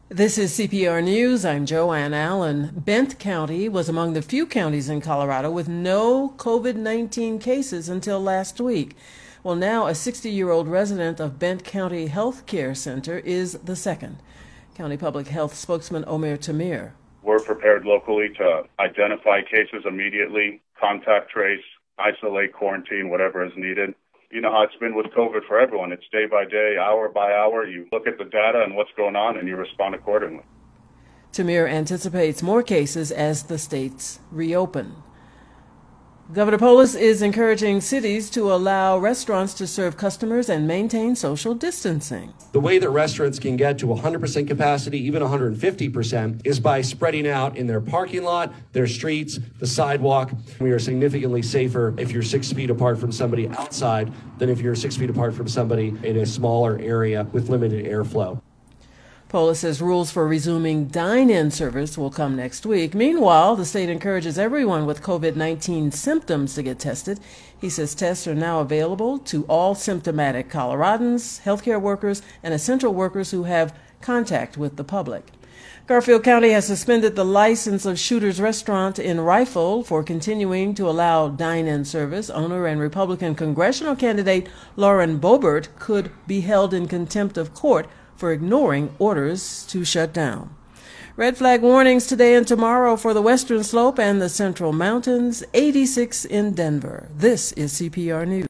This is CPR News. I'm Joanne Allen. Bent County was among the few counties in Colorado with no COVID-19 cases until last week. Well, now a 60-year-old resident of Bent County Health Care Center is the second. County Public Health spokesman Omer Tamir. We're prepared locally to identify cases immediately, contact trace, isolate, quarantine, whatever is needed. You know how it's been with COVID for everyone. It's day by day, hour by hour. You look at the data and what's going on, and you respond accordingly. Tamir anticipates more cases as the states reopen. Governor Polis is encouraging cities to allow restaurants to serve customers and maintain social distancing. The way that restaurants can get to 100% capacity, even 150%, is by spreading out in their parking lot, their streets, the sidewalk. We are significantly safer if you're 6 feet apart from somebody outside than if you're 6 feet apart from somebody in a smaller area with limited airflow. Polis says rules for resuming dine-in service will come next week. Meanwhile, the state encourages everyone with COVID-19 symptoms to get tested. He says tests are now available to all symptomatic Coloradans, healthcare workers, and essential workers who have contact with the public. Garfield County has suspended the license of Shooter's Restaurant in Rifle for continuing to allow dine-in service. Owner and Republican congressional candidate Lauren Boebert could be held in contempt of court for ignoring orders to shut down. Red flag warnings today and tomorrow for the Western Slope and the Central Mountains, 86 in Denver. This is CPR News.